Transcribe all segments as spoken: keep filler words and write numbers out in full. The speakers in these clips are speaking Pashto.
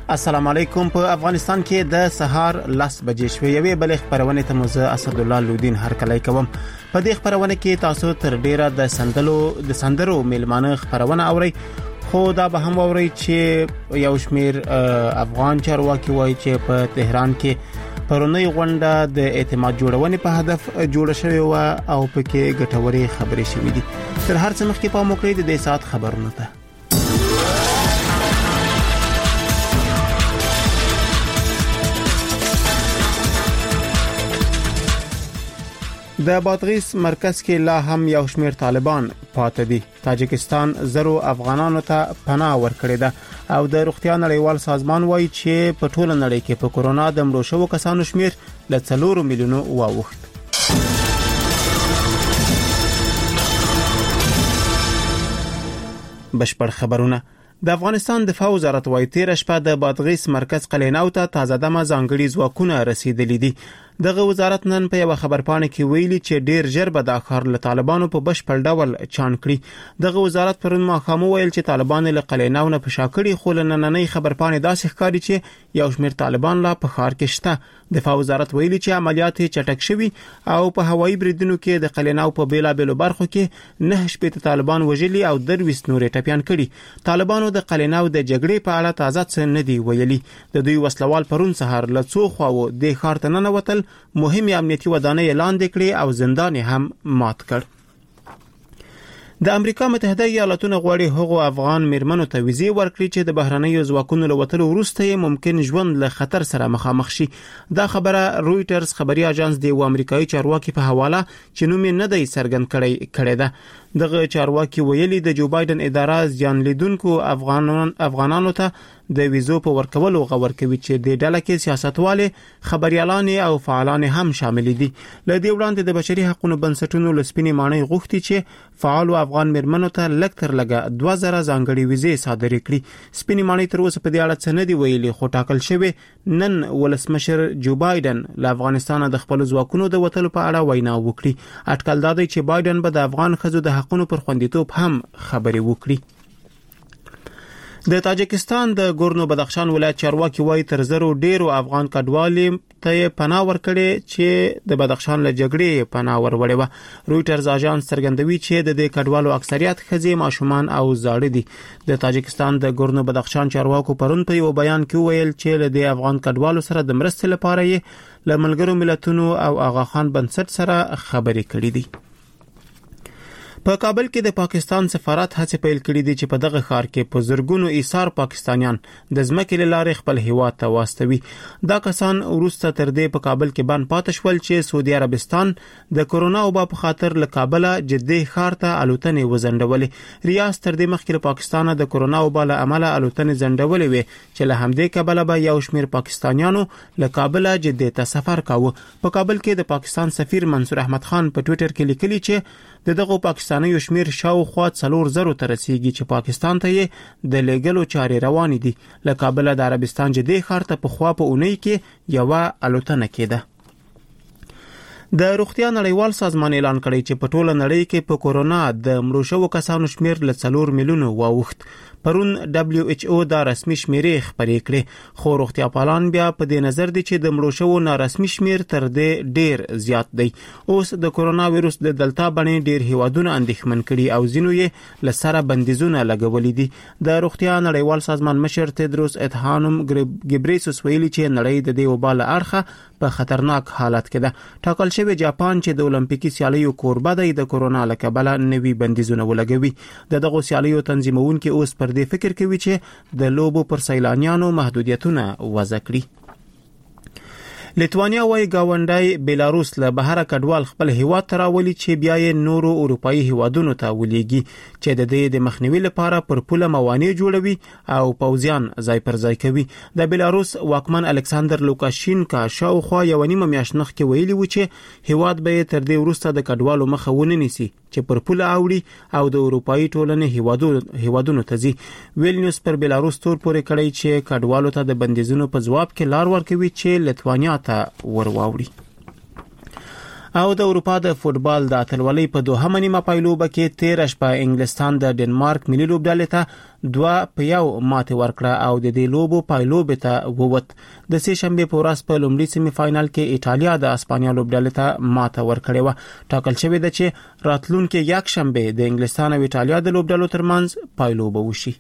السلام علیکم. په افغانستان کې د سهار لس بجې شوې یوې بلې خبرونه ته مزه اسد الله لودین هر کله کوم. په دې خبرونه کې تاسو تر ډیره د سندلو د سندرو میلمانه خبرونه اوري، خو دا به هم اوري چې یو شمیر افغان چارواکي وایي چې په تهران کې پرونی غونډه د اعتماد جوړونې په هدف جوړه شوې و او پکې ګټوري خبرې شوې دي. تر هر څه مخکې په موکړې د دې سات خبرونه ته د بادغیس مرکز کې لا هم یو شمیر طالبان پاتې دي. تاجکستان زرو افغانانو ته پناه ورکړې ده او د روغتیا نړیوال سازمان وایي چې په ټوله نړۍ کې په کورونا د مړو شوو کسانو شمیر له څلورو میلیونو واوښت. بشپړ خبرونه. د افغانستان دفاع وزارت وايي تیر شپه د بادغیس مرکز قلیناو ته تازه دمه ځانګړي ځواکونه رسیدلي دي. دغه وزارت نن په یو خبرپاڼه کې ویلي چې ډیر ژر به د ښار له طالبانو په بشپړ ډول چان کړي. دغه وزارت پرون ماښام ویل چې طالبان له قلیناو نه پشاکړي، خو نننۍ خبرپاڼه داسې ښکاري چې یو شمیر طالبان لا په ښار کې شته. دفاع وزارت ویلي چې عملیات چټک شوي او په هوایي بریدونو کې د قلیناو په بیلابېلو برخو کې نه شپږ طالبان وژلي او درویس نورې ټپيان کړي. طالبانو د قلیناو د جګړې په اړه تازه څه نه دی ویلي. د دوی وسلوال پرون سهار له څو خواو د ښار ته ننوتل، مهمه امنیتي ودانۍ لاندې کړې او زندان هم مات کړ. د امریکا متحده ایالاتونو غواړي هغو افغان میرمنو ته ویزې ورکړي چې د بهرنیو ځواکونو له وتلو وروسته یې ممکن ژوند له خطر سره مخامخ شي. دا خبره رويټرز خبري اژانس دی و امریکایي چارواکي په حواله چې نوم یې نه دی څرګند کړی کړی ده. دغه چارواکي ویلي د جو بایدن اداره ځان لیدونکو افغانان افغانانو ته د ویزو په ورکولو غوړ کوي چې د ډله کې سیاستوالې، خبريالان او فعالان هم شامل دي. له دې وړاندې د بشري حقوقو بنسټونو لسپینې مانۍ غوښتي چې فعال افغان میرمنو ته لږ تر لږه دوه زره ځانګړي ویزې صادرې کړي. سپینې مانۍ تر اوسه په دې اړه څه نه دی ویلي، خو ټاکل شوی نن ولسمشر جو بایدن له افغانستان د خپل ځواکونو د وتلو په اړه وینا وکړي. اټکل دا دی چې بایدن به د افغان ښځو د حقوقو پر خوندیتوب هم خبرې وکړي. د تاجکستان د ګورنو بدخشان ولایت چارواکي وایي تر زرو ډیرو افغان کډوالو ته پناه ورکړي چې د بدخشان له جګړې پناه وروړي و. رويټرز اژانس څرګندوي چې د دې کډوالو اکثریت ښځې، ماشومان او زاړه دي. د تاجکستان د ګورنو بدخشان چارواکو پرون په یو بیان کې ویل چې له دې افغان کډوالو سره د مرستې لپاره یې له ملګرو ملتونو او آغا خان بنسټ سره خبرې کړې دي. په کابل کې د پاکستان سفارت هڅه پیل کړې دي چې په دغه ښار کې په زرګونو ایثار پاکستانیان د ځمکې لارې خپل هیواد ته واستوي. دا کسان وروسته تر دې په کابل کې بند پاتې شول چې سعودي عربستان د کورونا وبا په خاطر له کابل جدي ښار ته الوتنې وزندولې. ریاض تر دې مخکې پاکستان د کورونا وبا له امله الوتنې زندولې وي چې له همدې کبله به یو شمیر پاکستانیانو له کابل جدي ته سفر کاوه. په کابل کې د پاکستان سفیر منصور احمد خان په ټوئیټر کې لیکلي چې د دغه پاکستاني شمیر شاوخوا څلور زرو ته رسیدي چې پاکستان ته یې د لیګلو چارې روانې دي. له کابل د عربستان جدي ښار ته په خوا په اونۍ کې یو الوتنه کېده. د روغتیا نړیوال سازمان اعلان کړی چې په ټوله نړۍ کې په کورونا د مړو شوو کسانو شمیر له څلور میلیونو واوښت. پرون دبليو ایچ او دا رسمي شمیرې خبرې کړې، خو روغتیا پالان بیا په دې نظر دي چې د مړو شوو نارسمي شمیر تر دې ډیر زیات دی. اوس د کورونا وایروس د دلتا باندې ډیر هیوادونه اندېښمن کړي او ځینو یې لسره بندیزونه لګولې دي. د روغتیا نړیوال سازمان مشر تدروس ادحانوم ګبریسوس ویلي چې نړۍ د دې وبا له اړخه په خطرناک حالت کې ده. ټاکل شوی جاپان چې د اولمپیکي سیالیو کوربه دی د کورونا له کبله نوي بندیزونه ولګوي. د دغه سیالیو تنظیمونکي اوس پر دې فکر کوي چې د لوبو پر سیلانیانو محدودیتونه وضع کړي. لیتوانیا وايي گاونډای بیلاروس له بهر کډوال خپل هیواد ته راولي چې بیا یې نورو اروپאי هیوادونو ته ولېږي چې د دې د مخنیوي لپاره پر پوله موانع جوړوي او پوځیان ځای پر ځای کوي. د بیلاروس واکمن الکساندر لوکاشینکا شاوخوا یو نیمه میاشت مخکې ویلي و چې هیواد به تر دې وروسته د کډوالو مخه ونه نیسي چې پر پوله اوړي او د اروپאי ټولنې هیوادونو هیوادونو ته ځي. ویلنیوس پر بیلاروس تور پورې کړی چې کډوالو ته د بندیزونو په جواب کې لار ورکوي چې لیتوانیا ته ورواوړي. او د اروپا د فوتبال د اتلولۍ په دوهمه نیمه پایلوبه کې تیر شپه انګلستان د ډنمارک ملي لوبډلې ته دوه په یو ماتې ورکړه او د دې لوبو پایلوبه ته ووت. د سه شنبه په ورځ په لومړي سیمه فائنل کې ایټالیا د اسپانیا لوبډلې ته ماته ورکړې و. ټاکل شوی دی چې راتلونکي یک شنبه د انګلستان او ایټالیا د لوبډلو ترمنځ پایلوبه وشي.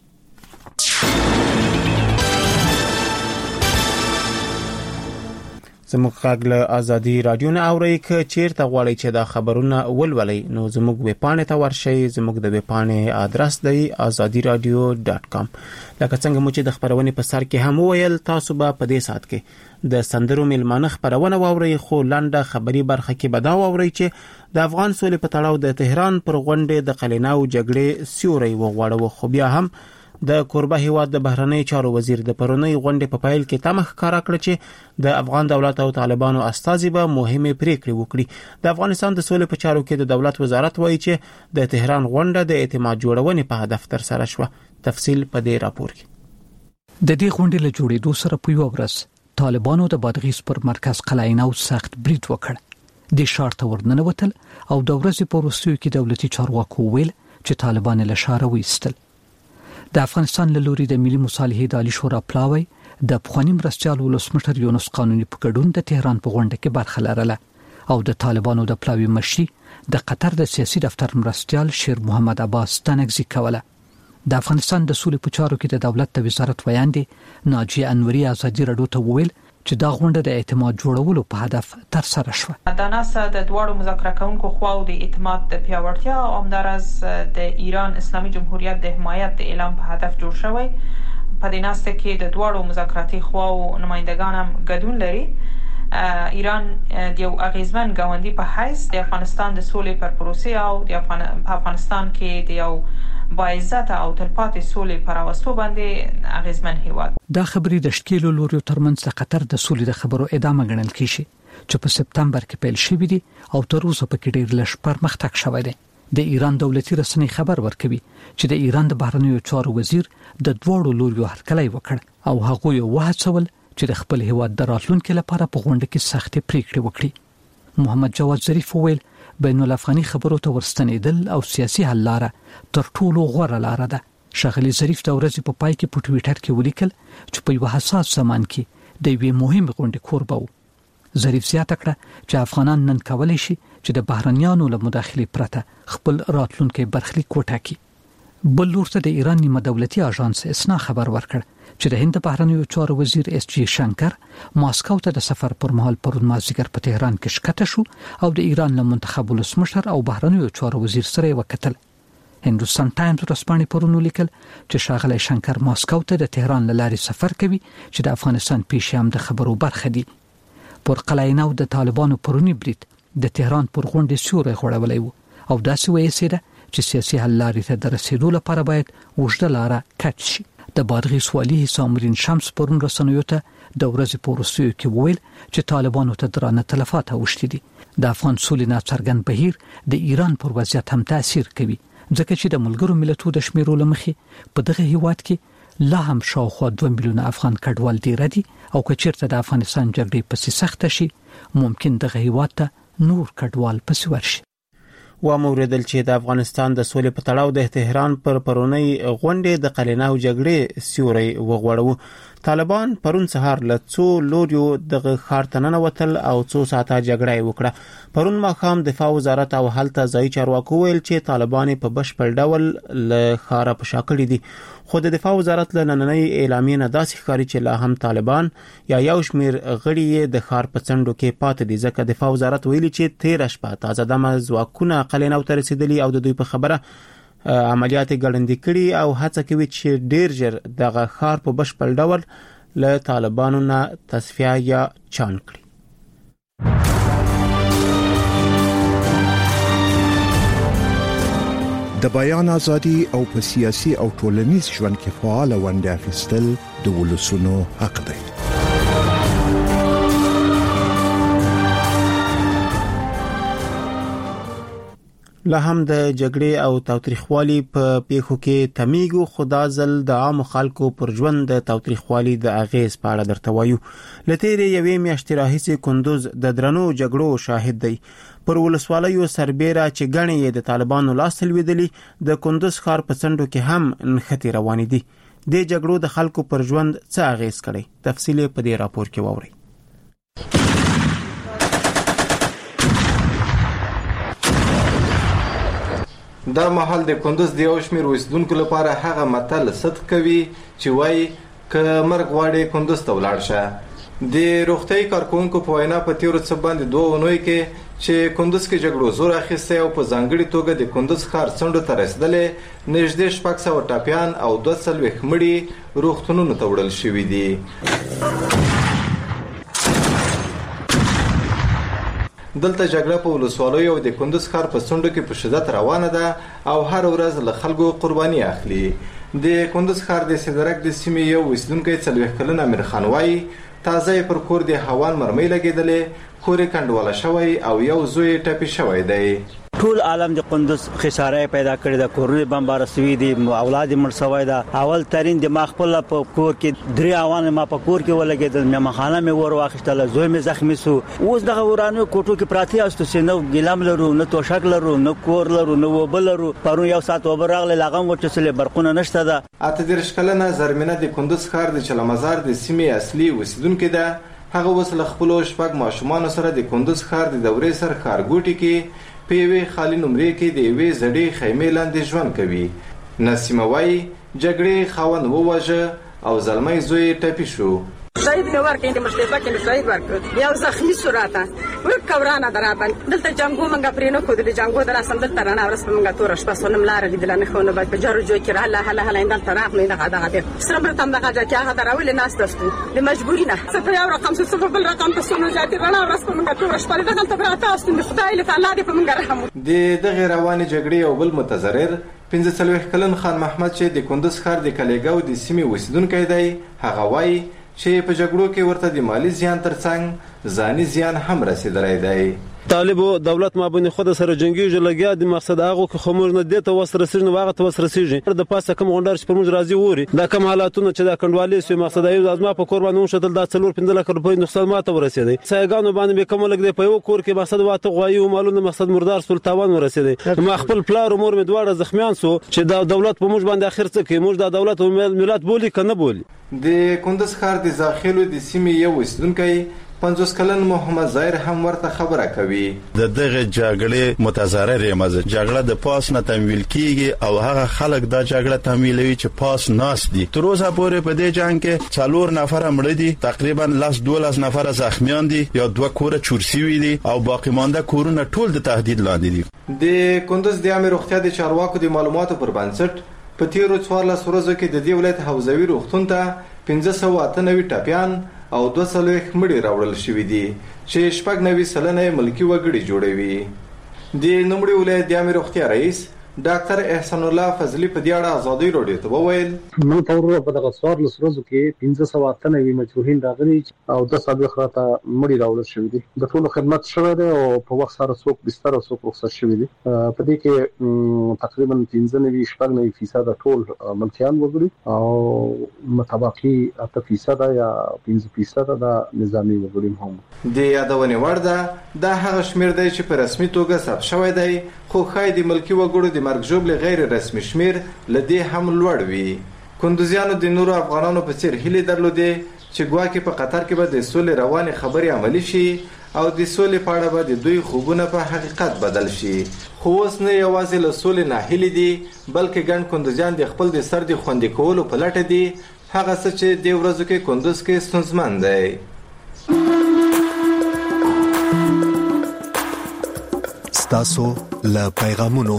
زموږ غږ له ازادي رادیو نه اورئ. که چیرته غواړئ چې دا خبرونه ولولئ نو زموږ ویبپاڼې ته ورشئ. زموږ د ویبپاڼې آدرس دی azadi radio dot com. لکه څنګه مو چې د خبرونې په سر کې هم وویل، تاسو به په دې ساعت کې د سندرو میلمانه خبرونه واورئ، خو لنډه خبري برخه کې به دا واورئ چې د افغان سولې په تړاو د تهران پر غونډې د قلیناو جګړې سیوری وغوړاوه. خو بیا هم د کوربه هیواد د بهرنی چارو وزیر د پرونی غونډې په پایل کې تمخ ښکارا کړ چې د افغان دولت او طالبانو استازي به مهمه پریکړې وکړي. د افغانستان د سولې په چارو کې د دولت وزارت وایي چې د تهران غونډه د اعتماد جوړونې په هدف تر سره شوه. تفصیل په دې راپور کې. د دې غونډې له جوړېدو سره په یو ورځ طالبانو د بادغیس پر مرکز قلعینو سخت برید وکړ. د شارت ورننوتل او د ورځې په وروستیو کې دولتي چارواکو ویل چې طالبان له شاره وایستل. د افغانستان له لوري د ملي مصالحې د عالی شورا پلاوی د پخوانی مرستيال ولسمشر یونس قانوني په ګډون د تهران په غونډه کې برخه لرله او د طالبانو د پلاوی مشري د قطر د سیاسي دفتر مرستيال شیر محمد عباس تنګزي کوله. د افغانستان د سولې په چارو کې د دولت د وزارت ویاندې ناجیه انوري ازادي رادیو ته وویل چې دا غونډه د اعتماد جوړولو په هدف تر سره شوه. د ناسا د دوړو مذاکره کوونکو خواو د اعتماد د پیاوړتیا او همدارس د ایران اسلامي جمهوریت د حمایت د اعلان په هدف جوړ شوی. په دې ناسته کې د دوړو مذاکراتي خواو نمائندگان هم ګډون لري. ایران د یو اغیزمن ګاونډي په حیث د افغانستان د سولې پر پروسې او د افغانستان کې د یو باعزت او تلپاتې سولې پر راوستو باندې اغیزمن هیواد. دا خبرې د شکیلو لوري ترمنځ د قطر د سولې د خبرو ادامه ګڼل کیږي چې په سپتمبر کې پیل شوې دي او تر اوسه پکې ډېر لږ پرمختګ شوی دی. د ایران دولتي رسنۍ خبر ورکوي چې د ایران د بهرنیو چارو وزیر د دوړو لوري هرکلی وکړ او هغه یو وهڅول چې د خپل هیواد د راتلونکو لپاره په غونډه کې سختې پریکړې وکړي. محمد جواد ظریف وویل بین الافغاني خبرو ته ورستنېدل او سیاسي حل لاره تر ټولو غوره لاره ده. شغلی ظریف د ورځې په پای کې په ټوئیټر کې ولیکل چې په یو حساس زمان کې د یوې مهمه غونډې کوربه وو. ظریف زیاته کړه چې افغانان نن کولای شي چې د بهرنیانو له مداخلې پرته خپل راتلونکي برخلیک وټاکي. بل لورته د ایران نیمه دولتي اژانس اسنا خبر ورکړ چې د هند بهرنیو چارو وزیر اس جی شنکر ماسکو ته د سفر پر مهال پرون مازیګر په تهران کې ښکته شو او د ایران له منتخب ولسمشر او بهرنیو چارو وزیر سره وکتل. هندوستان ټایمز ورځپاڼې پرون ولیکل چې ښاغلی شنکر ماسکو ته د تهران له لارې سفر کوي چې د افغانستان پیشام د خبرو برخه دي. پر قلعینو د طالبانو پرونی برید د تهران پر غونډې سیوری غوړولی وو او داسې وایي چې سیاسي حل لارې ته د رسیدو لپاره باید اوږده لاره کټ شي. د بادغیس والي حسامالدین شمس پرون رسنیو ته د ورځې په وروستیو کې وویل چې طالبانو ته درانه تلفات اوښتي دي. د افغان سولې ناڅرګند بهیر د ایران پر وضعیت هم تاثیر کوي ځکه چې د ملګرو ملتونو د شمیرو له مخې په دغه هیواد کې لا هم شاوخوا دوه میلیونه افغان کډوال ډیر دي او که چیرته د افغانستان جګړې پسې سخته شي ممکن دغه هیواد ته نور کډوال پسې ورشي. و موردل چې د افغانستان د سولې په تړاو د تهران پر پرونی غونډې د قلیناو جګړې سیوری وغوړاوه. طالبان پرون سهار له څو لوریو دغه ښار ته ننوتل او څو ساعته جګړه وکړه. پرون ماښام دفاع وزارت او هلته ځایي چارواکو ویل چې طالبان په بشپړ ډول له ښاره په شا کړي دي. خو د دفاع وزارت له نننۍ اعلامیې نه داسې ښکاري چې لا هم طالبان یا یو شمیر غړي یې د ښار په څنډو کې پاتې دي ځکه دفاع وزارت ویلي چې تیره شپه تازه دمه ځواکونه قلیناو ته رسیدلي او د دوی په خبره عملیات ګړندې کړي او هڅه کوي چې ډیر ژر دغه ښار په بشپړ ډول له طالبانو نه تصفیه یا چان کړي. د بیان ازادي او په سیاسي او ټولنیز ژوند کې فعال ونډه اخیستل د ولسونو حق دی. لا هم د جګړې او تاوتریخوالي په پیښو کې تمیګو خدا ځل د عام خلکو پر ژوند د تاوتریخوالي د اغیز په اړه درته وایو. لته یوې میاشتې راهیسې کندوز د درنو جګړو شاهد دی. پر ولسوالیو سربېره چې ګڼې د طالبانو لاس لویدلی د کندوز ښار په څنډو کې هم نښتې روانې دي. د جګړو د خلکو پر ژوند څه اغیز کړي؟ تفصیل په دې راپور کې واورئ. دا محل د کندوز د یو شمېر اوسیدونکو لپاره هغه متل صدق کوي چې وایي که مرګ غواړې کندوز ته ولاړ شه. د روغتیايي کارکوونکو په وینا په تیرو څه باندې دوه اونیو کې چې کندوز کې جګړو زور اخیستی او په ځانګړې توګه د کندوز ښار څنډو ته رسېدلې نږدې شپږ سوه ټاپیان او دوه څلوېښت مړي روغتونونو ته وړل شوي دي. دلته جګړه په ولسوالیو او د کندوز ښار په څنډو کې په شدت روانه ده او هر ورځ له خلکو قرباني اخلي. د کندوز ښار د سیدرک د سیمې یو اوسیدونکی څلوېښت کلن امیر خان وایي تازه پر کور د هوان مرمۍ لګېدلې، کور یې کنډواله شوی او یو زوی یې ټپي شوی دی. ټول عالم د کندوز خساره پیدا کړی د کورونه بمبار شوی دي، اولاد مړ شوی دا. اول ترين د ما خپل په کور کې درې اوان ما په کور کې ولګېدل، مې مخانه مې ور واخیستله، زوی مې زخمی شو. اوس دغه ورانو کوټو کې پراتی استو سينو ګلام لرو، نه توشک لرو، نه کور لرو، نه وبل لرو. پرون یو ساعت وبر راغله لاغم ورچسلې برقونه نشته ده. اته درش کلنه زرمینه د کندوز ښار د چلمزار د سیمې اصلي اوسیدونکو ده. هغه وس له خپل شپږ ماشومان سره د کندوز ښار د دورې سر ښارګوټي کې په یوې خالي نمرې کې د یوې زړې خیمې لاندې ژوند کوي. نسیمه وایي جګړې خاوند وواژه او زلمی زوی ټپي شو. شهید مې ورکړ د مشرفه کې شهید ورکړ، یو زخمی شو راته ورکورانه درابن دلته جنگو منګه پرینو خو د جنگو دراسم دلته رانه ورس په منګه تور شپه سونم لار لیدل نه خو نه په جارو جو کې رااله هله هله اندل طرف نه دغه دغه دې سره برته هم دغه چې هغه دراول نه استستو د مجبوری نه څه یو رقم څه په بل رقم ته سونو ذاتي رانه ورس په منګه تور شپه دغه ته راته استو د خدای له تعالی دې په منګه رحم. د دغه رواني جګړې او بل متضرر پنځه څلوېښت کلن خان محمد چې د کندوز ښار د کلیګاو د سیمې اوسیدونکی دی، هغه وایي چې په جګړو کې ورته د مالی زیان ترڅنګ ځاني زیان هم رسیدلی دی. طالب دولت ما بین خود سره جنگیږي لګیا د مقصد هغه که خمر نه دته وسرسیږي نو هغه ته وسرسیږي د پاسه کوم غونډار چې پر موږ راځي ووري دا کوم حالاتونه چې دا کندوالي سو مقصد ایو ازما په قربان نو شتل دا څلور پنځه لک روپۍ نقصان ماته ورسېدی. سایګانو باندې به کوم لګ دی په یو کور کې مقصد واته غوایي او مالونه مقصد مردار سول تاوان ورسېدی. ما خپل پلار مور مې دواړه زخمیان سو چې دا دولت په موږ باندې اخر څه کوي، موږ دا دولت او ملت بولی کنه بولی. د کندوز ښار د داخلو د سیمې یو اوسیدونکی پنځوس کلن محمد ظاهر هم ورته خبره کوي. د دغه جګړې متضرر یم، جګړه د پاس نه تمویل کیږي او هغه خلک دا جګړه تمویلوي چې پاس ناس دي. تر اوسه پورې په دې جنگ کې څلور نفر مړه دي، تقریبا لاس دولس نفر زخمیان دي یا دوه کوره چورسي دي او باقی مانده کورونه ټول د تهدید لاندې دي. د کندوز د عامه روغتیا د چارواکو د معلوماتو پر بنسټ په تیرو څوارلس ورځو کې د دې ولایت حوزوي روغتون ته پنځه سوه اته نوي ټپیان او دوه څلوېښت مړي راوړل شوي دي چې شپږ نوي سلنه یې ملکي وګړي جوړوي. د نوموړي ولایت د عامه روغتیا رئیس ډاکټر احسان الله فضلي په دې اړه ازادي راډیو ته وویل نن تاسو په دغه څوارلس ورځو کې پنځه سوه اته نوي مجروحین راغلي او دوه څلوېښت راته مړي راوړل شوي دي. د ټولو خدمت شوی دی او په وخت سره څوک بستر او څوک رخصت شوي دي. په دې کې تقریبا پنځه نوي شپږ نوي فیصد ټول ملکیان وګړي او متبقي اته فیصد یا پنځه فیصد د نظامی وګړي هم. د یادونې وړ ده دا هغه شمیر دی چې په رسمي توګه ثبت شوی دی، خو ښایي د ملکي وګړو د مرګ ژوبل غیر رسمي شمیر لدې هم لوړ وي. کندوزیانو د نورو افغانانو په څیر هیله درلودې چې ګواکې په قطر کې به د سولې روانې خبرې عملی شي او د سولې په اړه به د دوی خوبونه په حقیقت بدل شي. خو اوس نه یوازې له سولې ناهیلي دي بلکې ګڼ کندوزیان د خپل د سر د خوندي کولو په لټه دي، هغه څه چې د ورځو کې کندوز کې ستونزمن دی. ستاسو له پیغامونو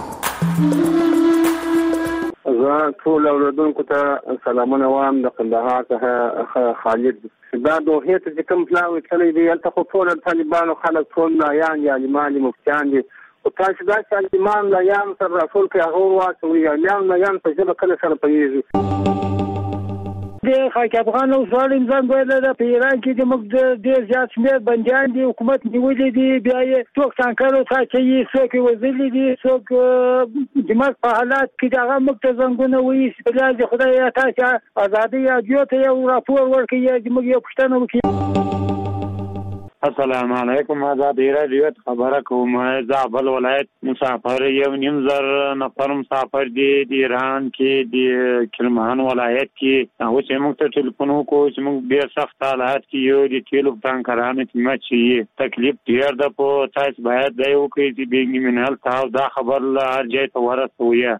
زه ټول اوریدونکو ته سلامونه وایم. د کندهار څخه خالد. دا دوحې ته چې کوم پلان وتلی دی هلته خو ټول طالبانو خلک ټول لایان یا عالمان مفتیان دي، خو تاسو دا چې عالمان لایان سره راټول کړئ هغه واچوئ، عالمان لایان په ژبه کله سره پوهېږي. د خاک افغان او ظالم ځنګل د ایران کې د موږ د ډیر زیات شمېر بنديان دي حکومت نیولې دي بیا یې څوک څنګه ساتي څوک وزلي دي څوک د مرګ په حالات کې دغه موږ ته څنګه وایي بیا د خدای تاسو ازادي یو ته یو راپور ورکړي چې موږ یو پښتنه وکړو. السلام علیکم. آزاد رادیو خبره کوم. زابل ولایت مسافر یو نیم زر نفر مسافر دي د ایران کې د کرمان ولایت کې او چې موږ ته ټلیفون وکړو چې موږ ډېر سخت حالات کې یو د تیلو ټانکرانو کې مچي تکلیف ډېر ده په تاسو باید دا یو کې چې بیګ منال تاسو دا خبر لا هر ځای ته ورسوي.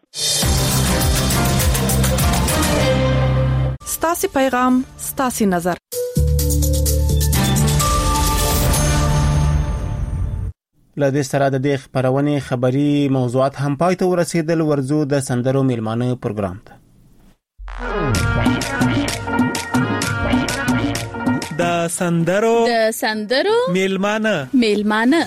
ستاسو پیغام ستاسو نظر. لدې سره د دې خبرونه خبري موضوعات هم پای ته ورسېدل. ورزو د سندرو میلمانه پروګرام ته د سندرو د سندرو میلمانه میلمانه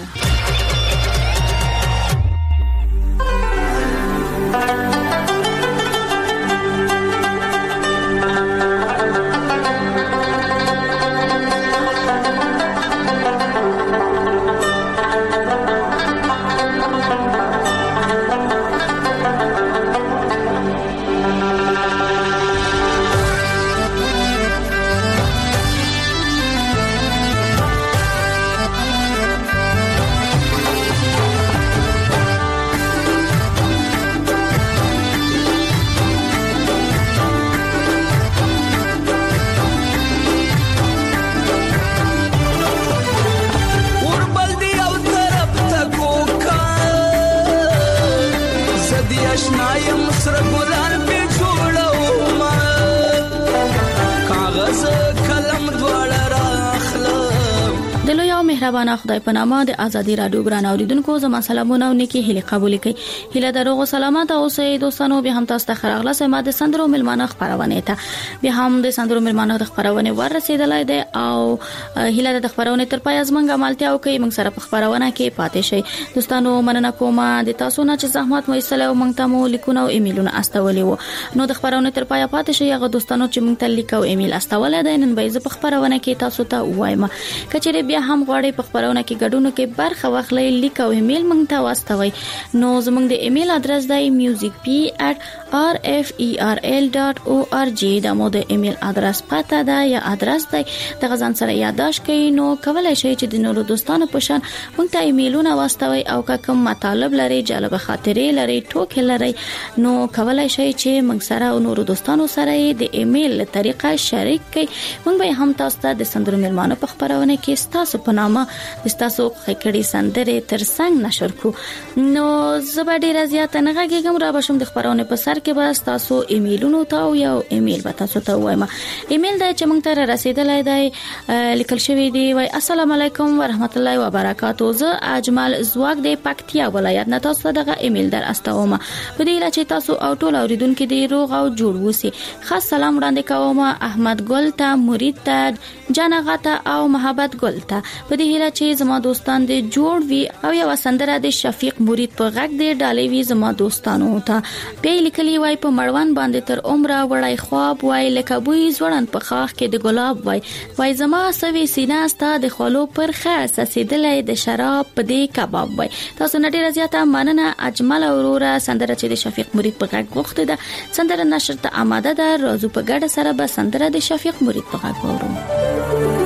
مهربانه خدای په نامه د ازادي رادیو ګران اوریدونکو زما سلامونه او نیکی هلي قبول کړئ. هله دروغ سلامات اوسئ دوستانو. به هم تاسو ته خراغله سم د سندرو ملمانه خبرونه ته به هم د سندرو ملمانه د خبرونه ورسېدلای دي او هله د خبرونه تر پای ازمنګ عملتیا او کوي موږ سره په خبرونه کې پاتې شي. دوستانو مننه کوم د تاسو نه چې زحمت مو ایستل او موږ ته مو لیکونه او ایمیلونه استولې وو. نو د خبرونه تر پای پاتې شي هغه دوستانو چې موږ ته لیک او ایمیل استولې دي نن به زه په خبرونه کې تاسو ته وایم. کچېره بیا هم غواړئ په خبرونه کې ګډون کې برخه واخلئ لیک او ایمیل موږ ته واستوي. نو زموږ د ایمیل ادرس دی music p at r f e r l dot org دا مو د ایمیل ادرس پته ده یا ادرس دی د غزان سره یاداش کړئ. نو کولای شئ چې د نورو دوستانو په شان موږ ته ایمیلونه واستوي او کوم مطالب لري جالب خاطرې لري ټوکې لري نو کولای شئ چې موږ سره او نورو دوستانو سره د ایمیل طریقه شریک کړئ. موږ به هم تاسو ته د سندرو ملمانو په خبرونه کې تاسو په نامه د تاسو خکړې سندره ترڅنګ نشر کو. نو زبر ډیر زیات نه غږیږم را بشم د خبرونه په سر کې بس تاسو ایمیلونو ته یو ایمیل به تاسو ته وایم. ایمیل د چې موږ ته رسیدلای دی لیکل شوی دی وای السلام علیکم ورحمت الله وبرکاتو. زه اجمل زواګ د پکتیا ولایت نه تاسو دغه ایمیل در استوم. په دې لاره چې تاسو او ټول اوریدونکو دی روغ او جوړ وسی. خاص سلام وړاندې کوم احمد ګل ته مرید ته جنغته او محبت ګل ته. په دې هیله چې زما دوستان دې جوړ وي او یو سندره د شفیق مرید په غږ دې ډالې وي زما دوستانو ته. په لیکلي وای په مړوان باندې تر عمره وړای خواب وای لکه بوی زوړن په خاخ کې د ګلاب وای وای زما سوي سینا ستا د خلو پر خاص سیدلې د شراب په دې کباب وای. تاسو نړۍ رضایت مننه اجمل اورورا سندره چې د شفیق مرید په غږ وخت ده سندره نشر ته آماده ده. راځو په ګډه سره به سندره د شفیق مرید په غږ وورو.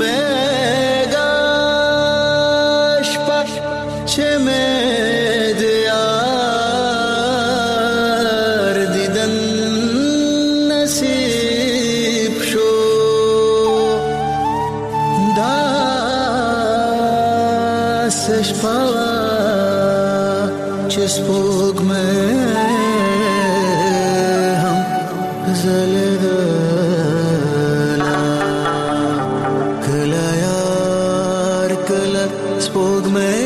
چه میں دیار دیدن نصیب شو دستش پاوا چه سپوگ میں ہم زلدنا کلا یار کلا سپوگ میں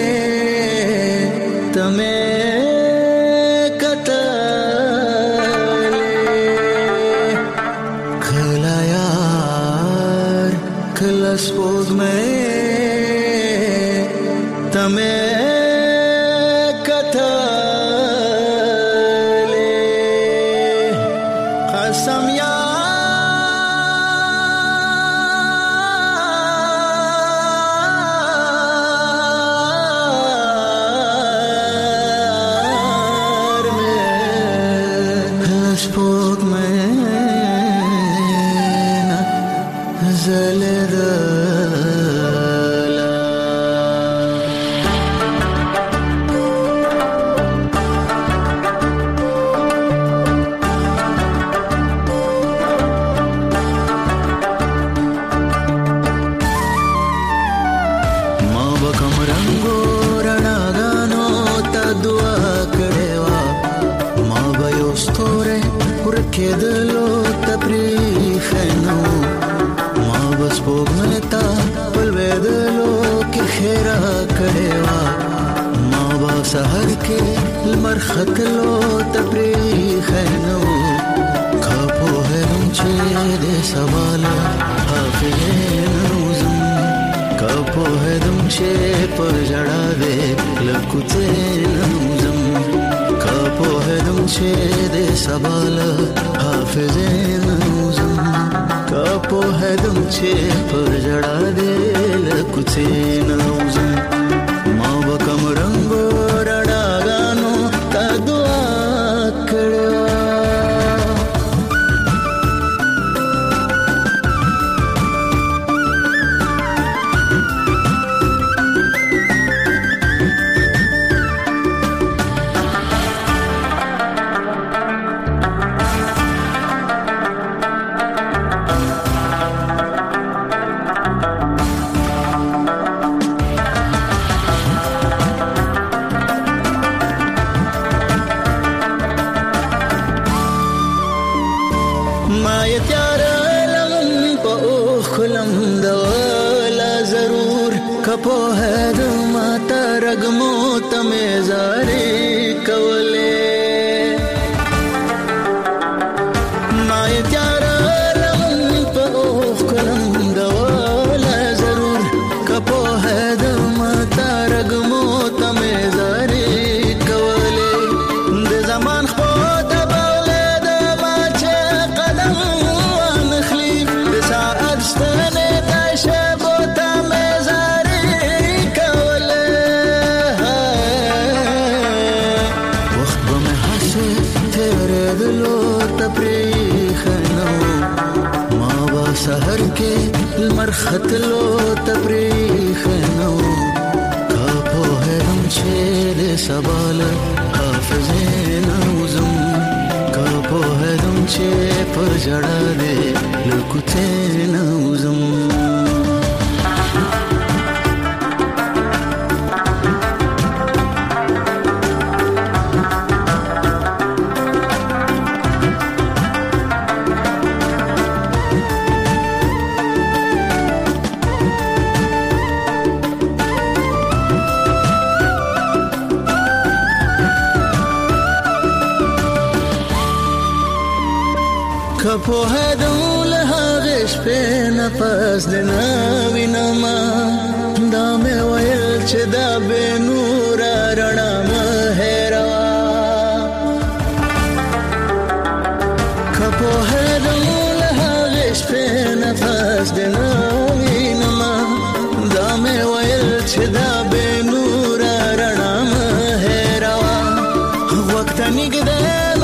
سپوږ مې تمه کتلې قسم ولویدلو تپریخنو ما بس پوغنتا ولویدلو کې خیرا کړوا ما با سحر کې لمر خطلو تپریخنو کاپو هرم چې دې سوال حافظ کاپو هرم چې پر جړا دې لکوته نوزم کاپو هرم چې دې سوال حافظ نوزم کاپو هرم چې پر جړا دې لکوته نوزم ما وکم رنگ رڼاګانو تا دعا کړو کپو ہے دما ترغمو تمه زاری کوله مای تیار لم په کلم دولا ضرور کپو ہے دما ترغمو تمه زاری کوله د زمان خو د بوله د ما چې قدم نخلی د ساعت ستنه تشه سحر کې لمر خطلو تپریخنو کاپو هرم چې دې سوال حافظ نوزم کاپو هرم چې پر جړا دې لکوته نوزم کپو هدول هغش په نفس دنا وینما دا مې ویل چې دا به نور رڼا مهروا کپو هدول هغش په نفس دنا وینما دا مې ویل چې دا به نور رڼا مهروا وخت نګده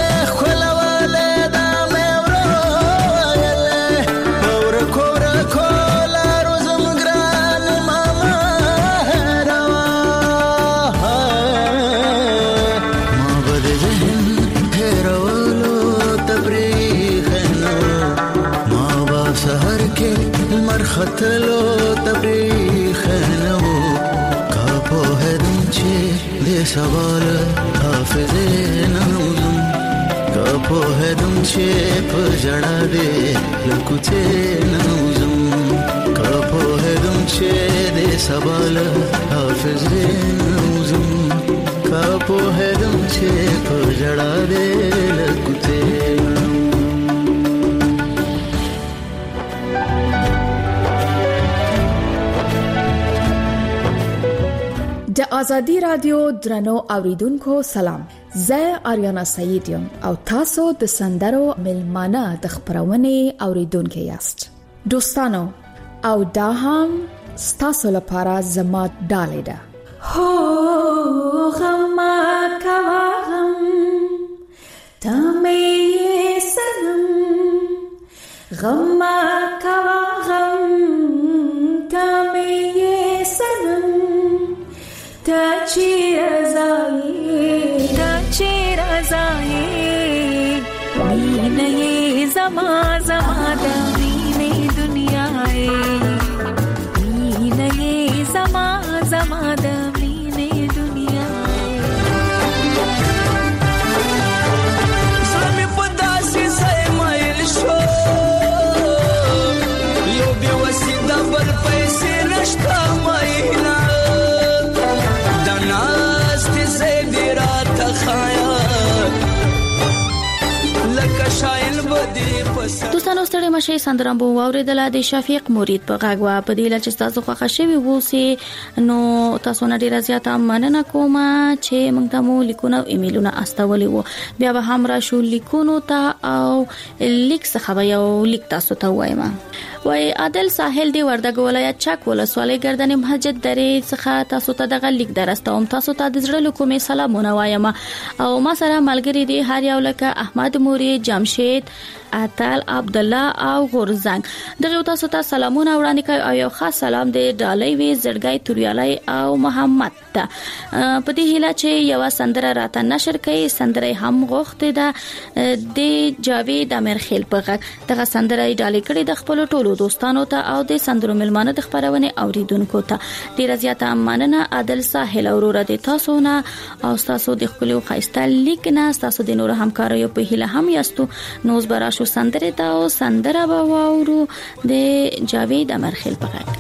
خطلو تپریخنو کاپو هدم چې دې سوال حافظ نوزم کاپو هدم چې په جړا دې لکوته نوزم کاپو هدم چې دې سوال حافظ نوزم کاپو هدم چې په جړا دې لکوته د ازادي رادیو درنو اوریدونکو سلام زه آریانا سعید یم او تاسو د سندرو ملمانه د خبرونه اوریدونکو یاست دوستانو او دا هم ستاسو لپاره زما ډالې ده هو غم کا غم تمه سلام غم کا غم تمه سلام تا چیر زایی تا چیر زایی وینه زما زما د وینه دنیاي وینه زما زما د وینه دنیاي سمې پداسي سې ما نو ستړي مشي سندرم بو اوریدل د شفیق مرید په غاغوا په دې لچ تاسو خوښ شوي وو سي نو تاسو نه ډیر زیاته مننه کوم چې موږ ته مو لیکونه ایمیلونه استولې وو بیا به هم را شو لیکونو ته او لیک څخه یو لیک تاسو ته وایم وای عادل ساحل دی وردګ ولایت چک ولسوالۍ ګردن مسجد درې څخه تاسو ته دغه لیک درستوم تاسو ته د زړه کومې سلامونه وایم او ما سره ملګری دی هر یو لکه احمد موري جمشید اتل عبد الله او غورزنګ دغه تاسو ته سلامونه وړاندې کوي او یو خاص سلام دی ډالۍ وی زړګي توریالای او محمد ته په دې هیله چې یو سندره راته نشر کړي سندره هم غوښته ده د جاوید امرخیل په غږ دغه سندره ډالۍ کړي د خپل ټولو دوستانو ته او د سندرو ملمانه د خبرونه اوریدونکو ته ډیر زیاته مننه عادل ساحل اورور د تاسو نه او تاسو د خپل خاصه لیک نه تاسو د نور همکارو په هیله هم یاستو نو زبر شو سندره تا او سندره با واورو د جاوید امرخیل په غږ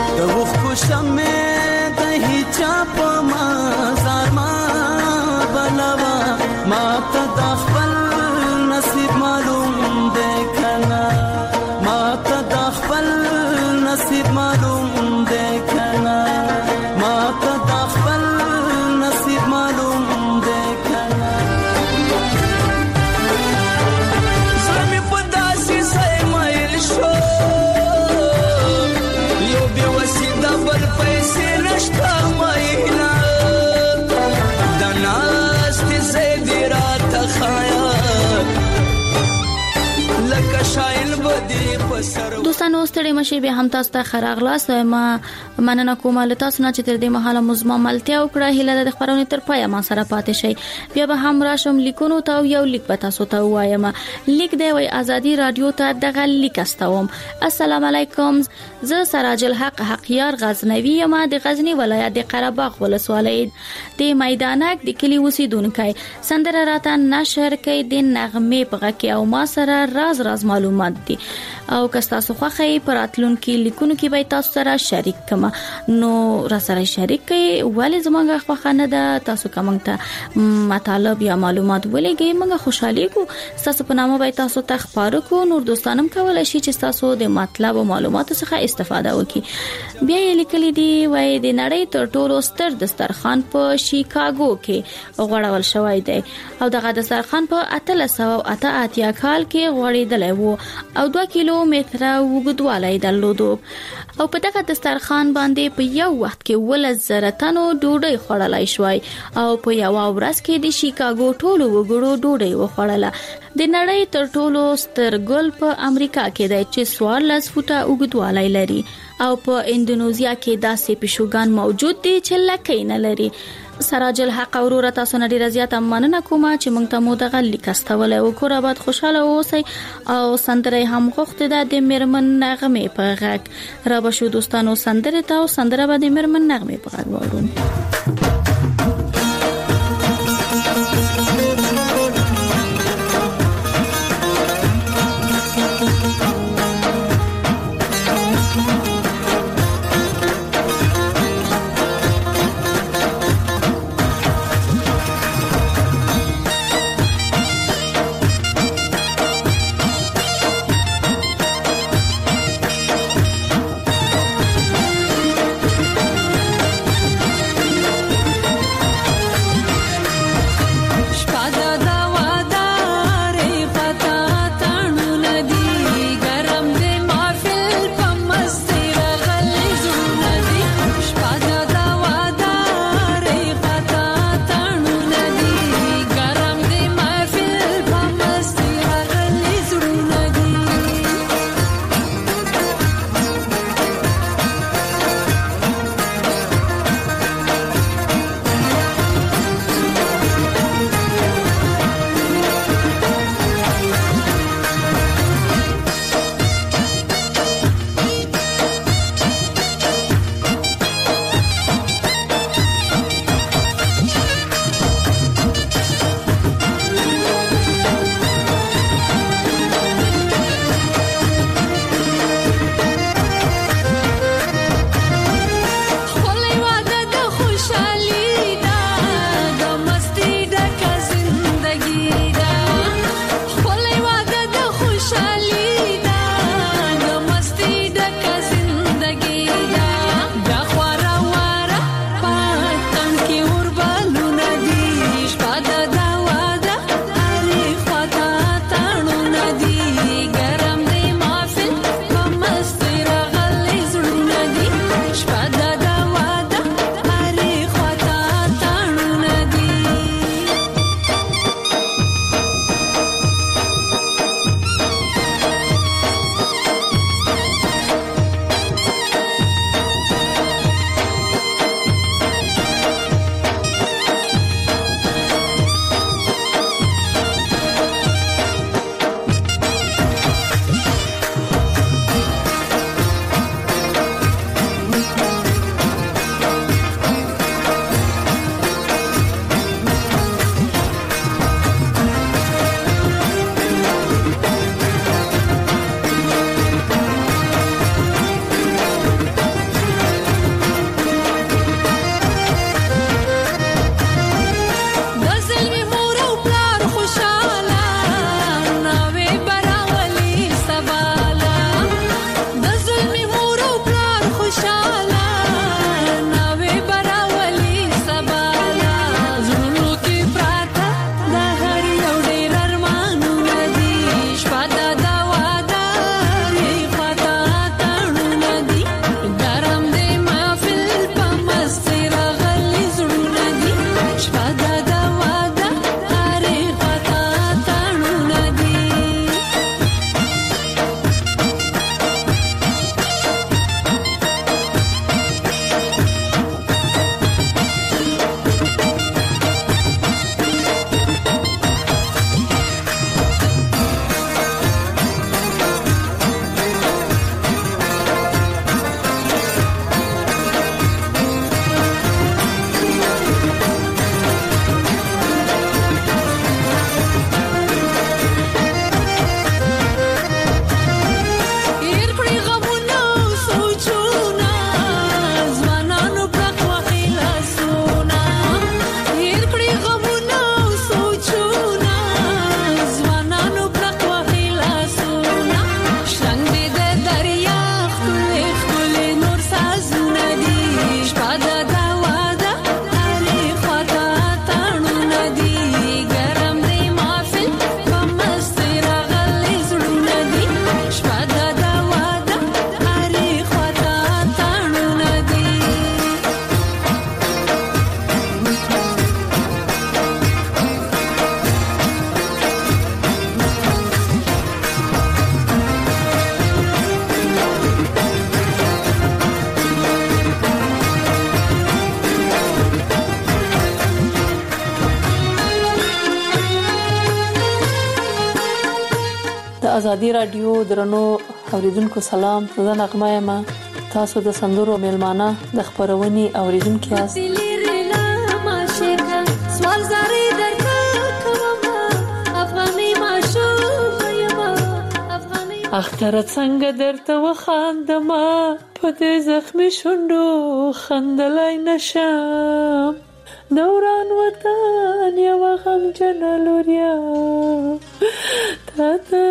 شمه د هیچا په مزار ما معلوم ده کنا ما ته خپل نصیب معلوم ده کنا زمي په داسې ځای مایل شو یو بې وسیله بل پیسې نشته مایله د ناستې ځای دې راته ښایه لکه شایل بدی په سر. دوستانو ستړي مشي به هم تاسو ته خراغلاس ما مننه کوم له تاسو نه چې تر دې مهاله مزما ملتیا وکړه هله د خبرونې تر پای ما سره پاتې شي بیا به هم راشم لیکونو ته یو لیک به تاسو ته وایم لیک دی وای ازادي رادیو ته دغه لیک استوم. السلام علیکم زه سراج الحق حقیار غزنوی یم د غزنی ولایت د قره باغ ولسوالۍ د میدانک د کلی اوسیدونکو سندره راته نشر کوي د نغمه په کې او ما سره راز راز معلومات دي او که تاسو خوښی پراتلون کې لیکونو کې به تاسو سره شریک کما نو را سره شریک کړئ ولې زمونږ خوښه نه ده تاسو کوم ته مطالب یا معلومات ولګي موږ خوشحالي کو تاسو په نامه به تاسو ته خبرو کو نور دوستانم کولای شي چې تاسو د مطلب او معلوماتو څخه استفاده وکړي. بیا یې لیکلي دی وای د نړۍ تر ټولو ستر دسترخوان په شیکاګو کې غوړول شوی دی او دغه دسترخوان په اتلس سوه اته اتیا کال کې غوړېدلی وو او دوه کیلومتره وګدوالی درلودو او په دغه دسترخوان باندې په یو وخت کې ولس زره تنو ډوډۍ خوړلای شوی او په یو ورځ کې د شیکاګو ټولو وګړو ډوډۍ وخوړله. د نړۍ تر ټولو ستر ګل په امریکا کې دی چې څوارلس فوټه اوږدوالی لري او په اندونیزیا کې داسې پیشوګان موجود دي چې لکۍ نه لري. سراج الحق اورور تاسو نه ډیر زیاته مننه کوم چې موږ ته مو دغه لیکستول او کور آباد خوشاله اوسئ او سندره هم غوښته ده د میرمن نغمه په غږ را بشو دوستانو سندره ته او سندره به د میرمن نغمه په غږ وورون. ازادي رادیو درنو اوریدونکو سلام، زه نغمه یم. تاسو د سندرو میلمانه د خبرونې اوریدونکو یاست. اختر څنګه درته وخاندما په دې زخمي شونډو خندلای نشم، دوران وطن یو غم جنلوریا تاته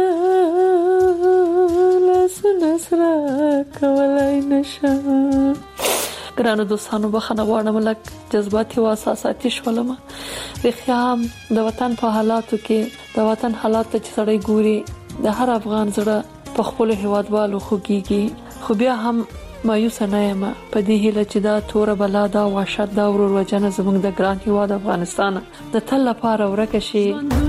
لاس نسرا کولای نشم. ګرانو دوستانو بخښنه غواړم لکه جذباتي او احساساتي شولم. رخام د وطن په حالاتو کې د وطن حالات ته سړی ګوري، د هر افغان زړه په خپل هیوادوالو خوږیږي، خو بیا هم مایوس نه یم په دې هیله چې دا تور بلا دا وحشت دا ورور وجنه زموږ د ګران هیواد افغانستان د تل لپاره ورکه شي.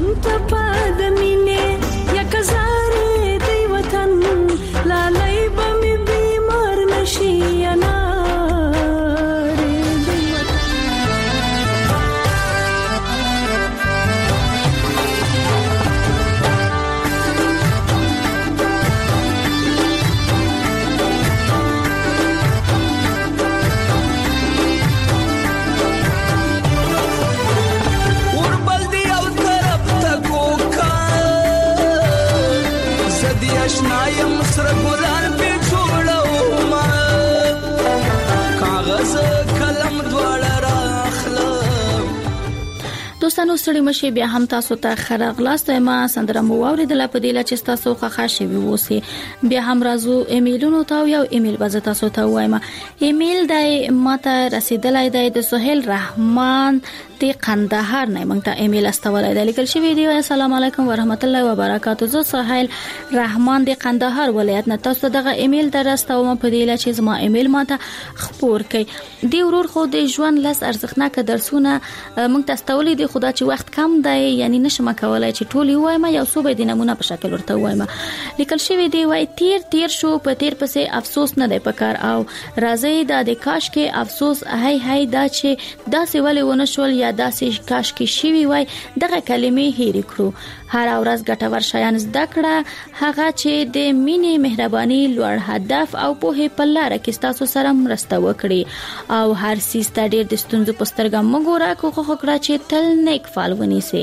دوستانو ستړي مشه بیا هم تاسو ته خراغلاست ما سندره مو اوریدله په دې لچ تاسو خخه شوي وسی. بیا هم راځو ایمیلونو ته، یو ایمیل به تاسو ته وایم. ایمیل دای ماته رسیدلای دی د سهیل رحمان د قندهار نه، موږ ته ایمیل استولای دی، لیکل شوی دی السلام علیکم ورحمت الله وبرکاتہ. زه سهیل رحمان د قندهار ولایت نه تاسو دغه ایمیل درستوم په دې لچ زما ایمیل ماته خبر کړئ. دی ورور خو د ژوند لس ارزښتناک درسونه موږ ته استولې دي، خدا چې وخت کم دی یعنی نشم کولای چې ټول وایم، یو څو به د نمونه په شکل ورته وایم. لیکل شوی دی وای تیر تیر شو په تیر پسې افسوس نه دی پکار، او راځي دا د کاش کې افسوس هاي هاي دا چې دا سی ولې ونه شول یا دا سی کاش کې شوی وای دغه کلمې هېر کړو. هر ورځ ګټور شیان زده کړه، هغه چې د مینې مهرباني لوړ هدف او په په لار کې تاسو سره مرسته وکړي، او هر سیسته ډېر د ستونزو په سترګه مګوره کوخه کړه چې تل نیک فال ونیسي.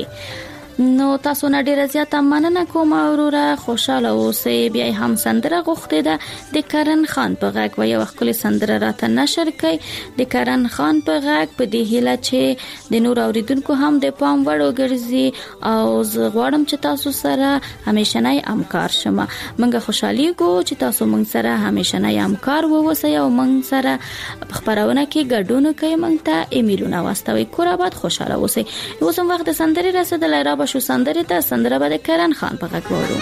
نو تاسو نه ډیره زیاته مننه کوم اوروره، خوشاله اوسئ. بیا هم سندره غوښته ده د کرن خان په غږ و یو خپل سندره راته نشر کړي د کرن خان په غږ په دې هیله چې د نور اوریدونکو هم د پام وړ وګرځي، او زه غواړم چې تاسو سره همیشنی همکار شم. منګه خوشحالي کو چې تاسو موږ سره همیشنی همکار ووسئ او موږ سره خبرونه کې ګډون کوي. موږ ته ایمیلونه واستوي. کور آباد خوشاله اوسئ. اوس هم وخت سندره رسیدلای را شو سندره ته سندره به کرن خان په غږ وورو.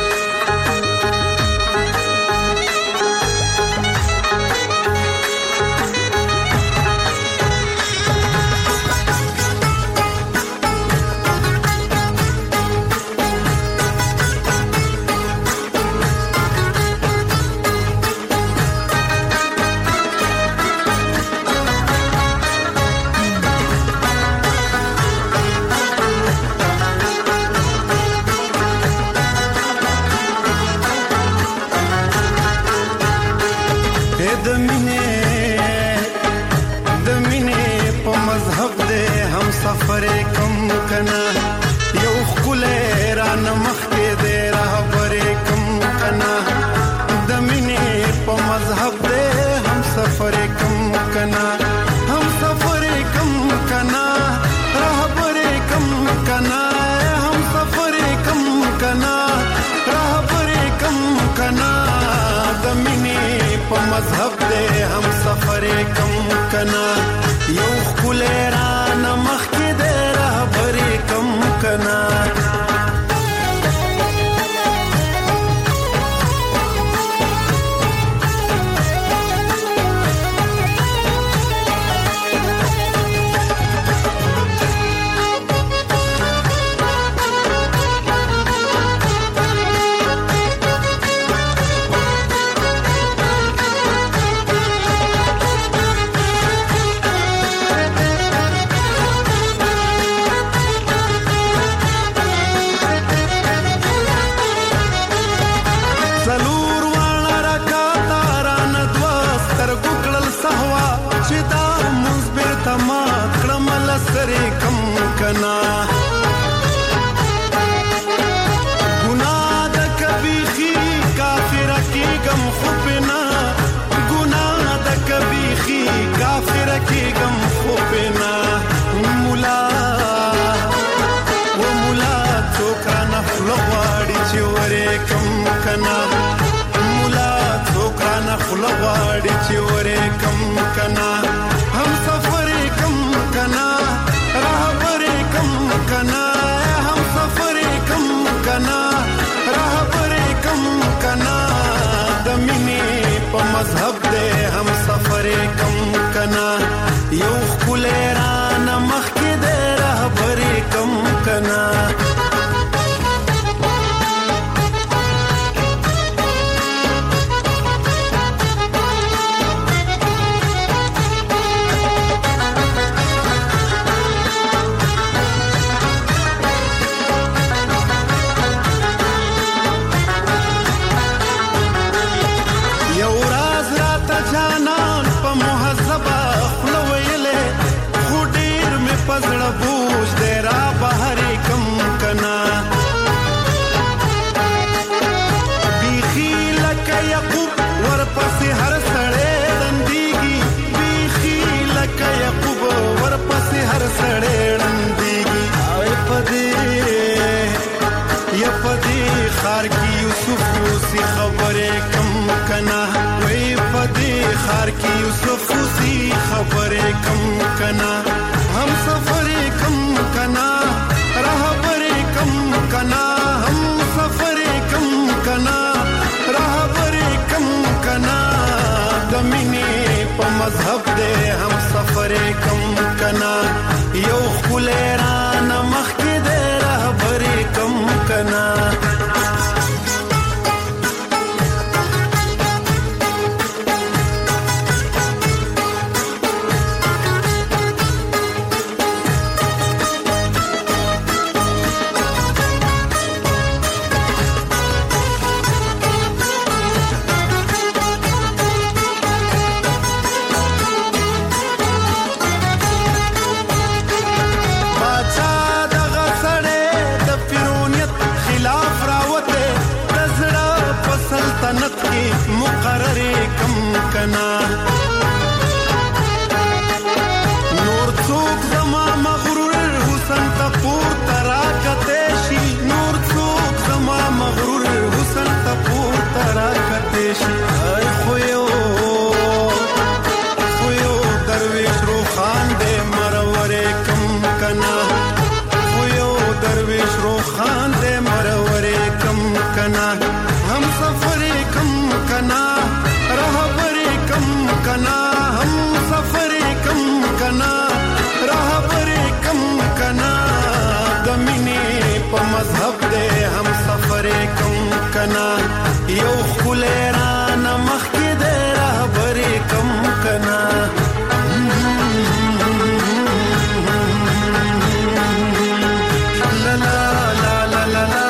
سفر کم کنا یو خل ران مخ کې دې رهبر کم کنا د مینې په مذهب دې هم سفر کم کنا هم سفر کم کنا رهبر کم کنا هم سفر کم کنا رهبر کم کنا د مینې په مذهب دې هم سفر کم کنا یو خل ران مخ کې دې رهبر کم کنا کنا مولا څوک رانه خوله غواړي چې ورې کم کنا هم سفر کم کنا رهبر کم کنا هم سفر کم کنا رهبر کم کنا د مینې په مذهب دې هم سفر کم کنا یو خلې رانه مخکې دې رهبر کم کنا پزړه بوج دې را بهر کم کنا بیخي لکه یعقوب ورپسې هر سړی رندېږي بیخي لکه یعقوب ورپسې هر سړی رندېږي او پدې یا پدې خار کې یوسف اوسې خبرې کم کنا وای پدې خار کې یوسف اوسې خبرې کم کنا हम सफर कम कना रहबर कम कना हम सफर कम कना रहबर कम कना दमिने प मजहब दे हम सफर कम कना यो खुलेरान मखके दे रहबर कम कना مقرر کم کنا نور څوک زما مغرور حسن ته پورته راکته شي نور څوک زما مغرور حسن ته پورته راکته شي خو یو خو یو درویش روخان دې مرور کم کنا خو یو درویش روخان دې مرور کم کنا हम सफर कम कना रहबर कम कना हम सफर कम कना रहबर कम कना दमिने प मजहब दे हम सफर कम कना यो खुलेरान मखके दे रहबर कम कना ला ला ला ला ला ला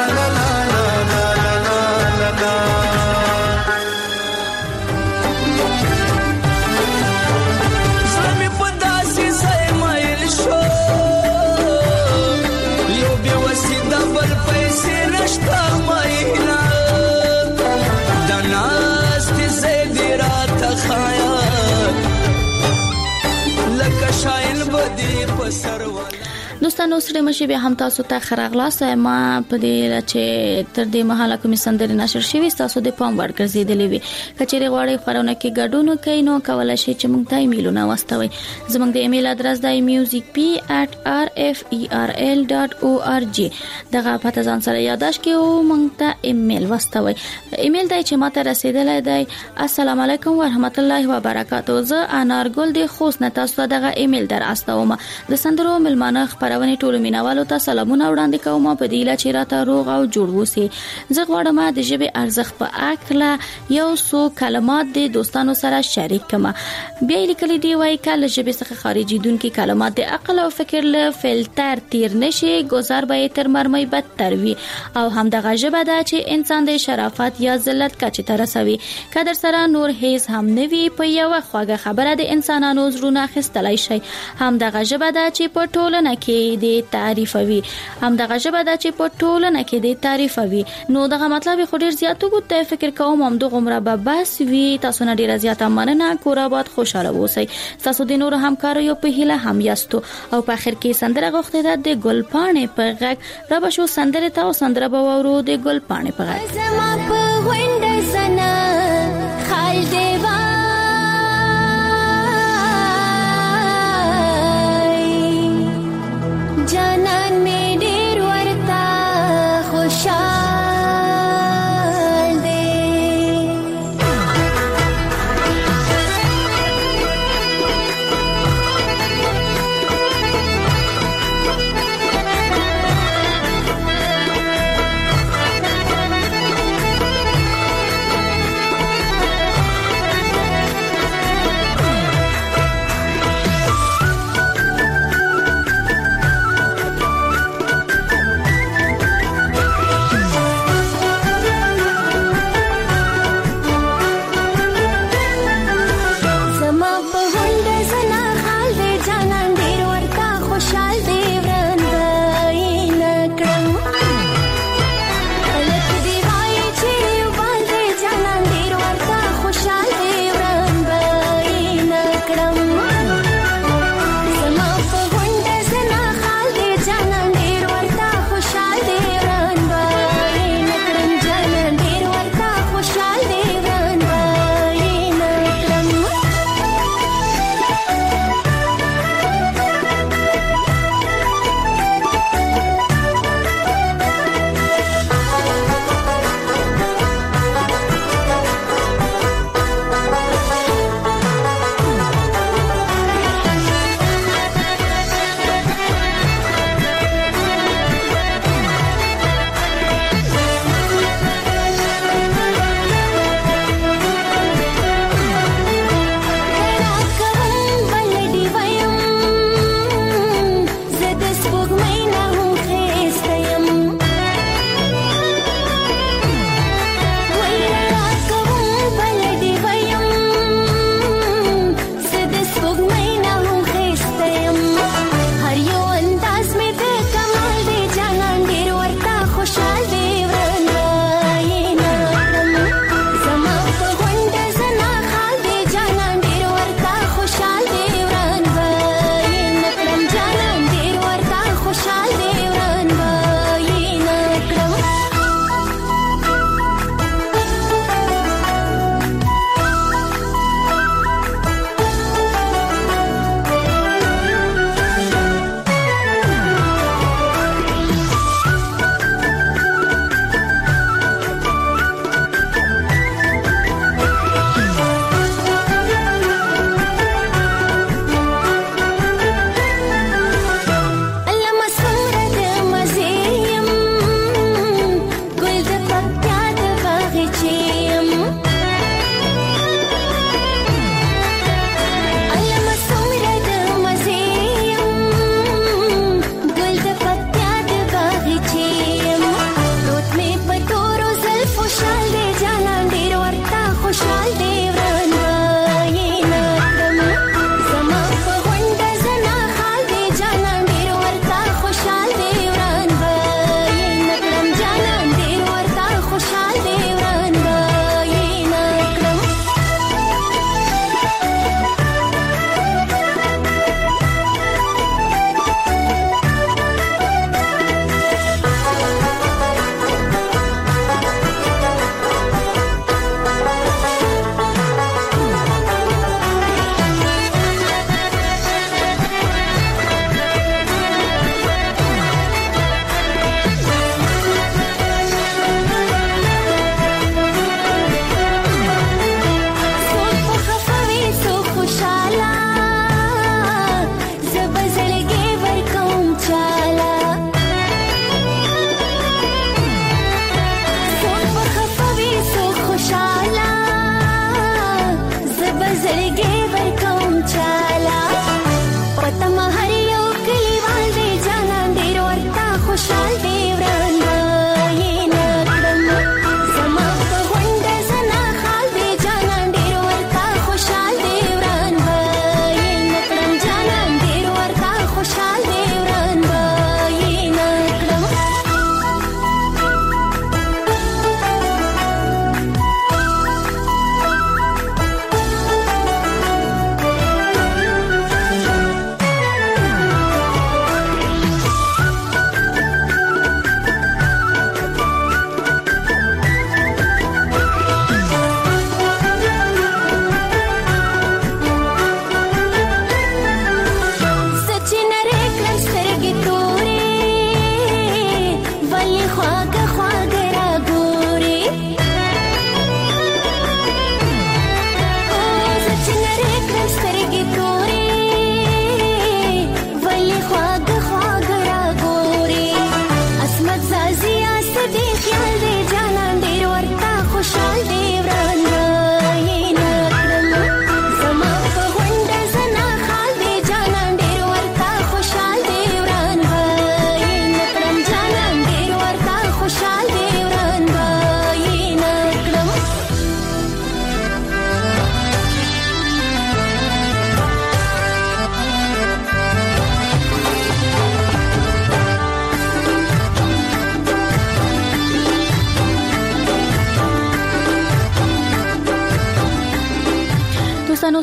دوستانو سره مشه به هم تاسو ته خراغلاس ما په دې چې تر دې مهاله کوم سندري نشر شوي تاسو د پام وړ ګرځیدلې وي کچېره غواړي خبرونه کې ګډون کوي نو کولای شئ چې موږ ته ایمیلونه واستوي زموږ د ایمیل ادرس دی music p at r f e r l dot org دغه پته ځان سره یاداش کې او موږ ته ایمیل واستوي ایمیل دی چې ماته رسیدلې دی السلام علیکم ورحمت الله وبرکاتہ زه انارګل د خوست نه تاسو دغه ایمیل در استوم د سندرو ملمانه خبرونه ټول مینوالو ته سلامونه وړاندې کوم په دې لا چې راته روغ او جوړ وسی زه غواړم د ژبه ارزښت په اکله یو څو کلمات د دوستانو سره شریک کړم بیا لیکلي دی وای کله ژبه څخه خارجي دن کې کلمات د عقل او فکر له فلټر تیر نشي گذر به تر مرمۍ بدتر وي او هم دغه ژبه ده چې انسان د شرافت یا ذلت کچې ته رسوي کدر سره نور هیڅ هم نوي په یو خواږه خبره د انسانانو زړونه خستلای شي هم دغه ژبه ده چې په ټولنه کې کې د تعریفوي هم دغه ژبه د چې په ټولنه کې د تعریفوي نو دغه مطلب خو ډیر زیات وګورئ فکر کوم هم دغه عمره به بس وی تاسو نه ډیر زیات مننه کور آباد خوشاله اوسئ تاسو د نور همکارو یو په هیله هم یاستو او په اخر کې سندره غوښته ده د ګلپانې په غږ را بشو سندره ته او سندره به ورو د ګلپانې په غږ زما په وینډ سنا خال دیوا جانان می ډیر ورتا خوشاله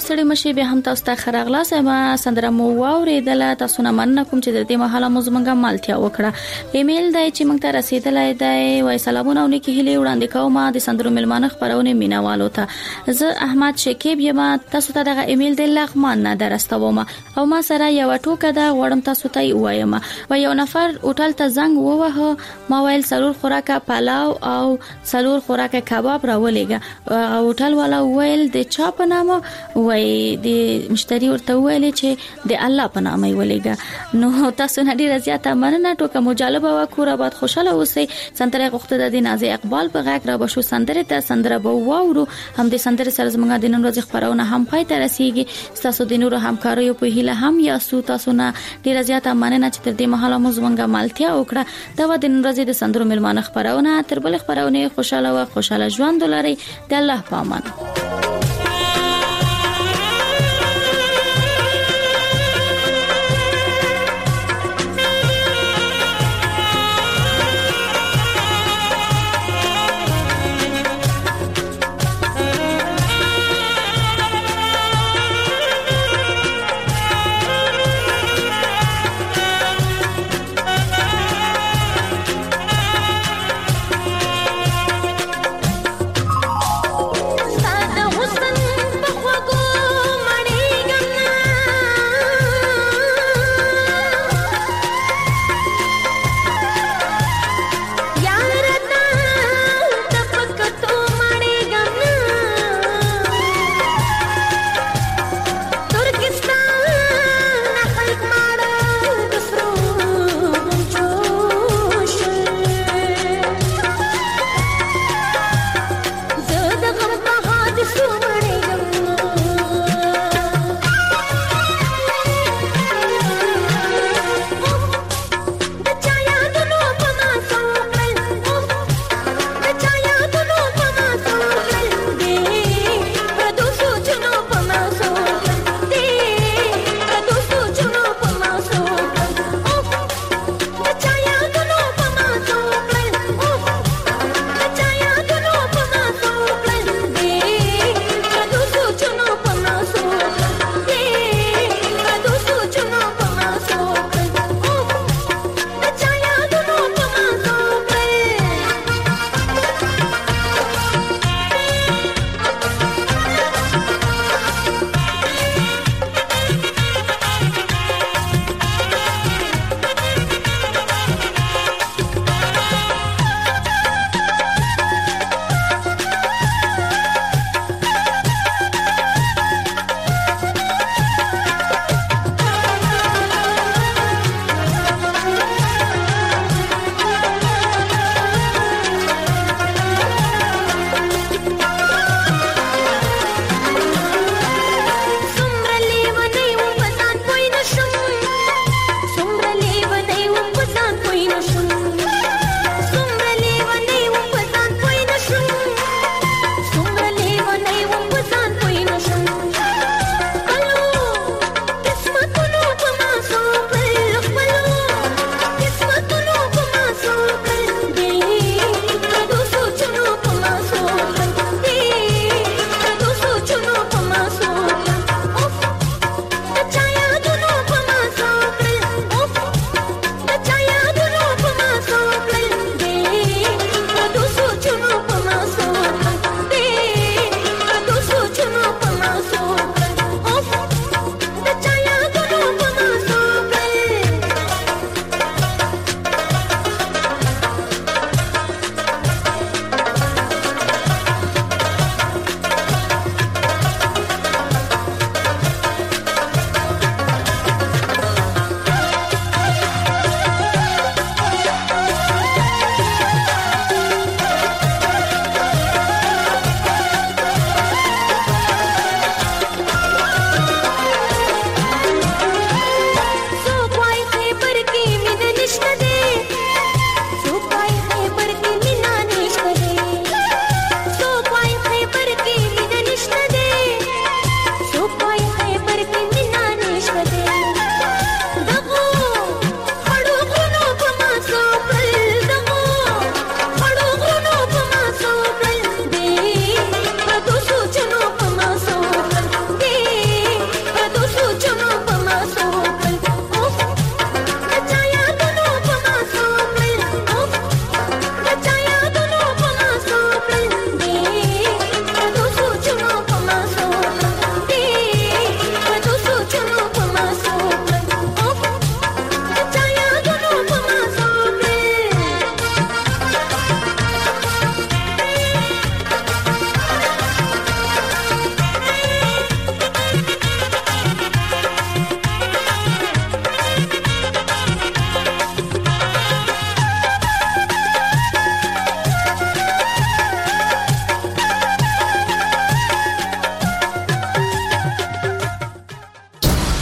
ستړي مشي به هم تاسو ته خراغلا سم سندره مو واوریدله. تاسو نه مننه کوم چې د دې مهاله مو زمونږه مالتیا وکړه. ایمیل دی چې موږ ته رسیدلای دی وای سلامونه او نیکی هلي وړاندې کوم د سندرو ملمانه خبرونه مینوالو ته. زه احمد شکیب یم. تاسو ته دغه ایمیل د لغمان نه درستوم او ما سره یو ټوکه دا غوړم تاسو ته وایم. و یو نفر هوټل ته زنګ ووهه. ما ویل سلور خوراکه پلاو او سلور خوراکه کباب راولېګه. هوټل والا ویل د چا په نامه؟ وای د مشتری ورته ویل چې د الله په نامه ولېګه. نو تاسو نه ډیر زیاته مننه. ټوکه مجالبه و کور آباد خوشاله اوسئ. سندره غوښته د نازي اقبال په غږ را بشو سندره ته سندره به واورو. هم د سندره سره زموږ د نن ورځې خبرونه هم پای ته رسیږي. تاسو د نورو همکاریو په هیله هم یاسو. تاسو نه ډیر زیاته مننه چې تر دې مهاله مو زموږه مالتیا وکړه. دا و د نن ورځې د سندرو ملمانه خبرونه. تر بل خبرونه خوشاله و خوشاله ژوند ولرئ. د الله په امان.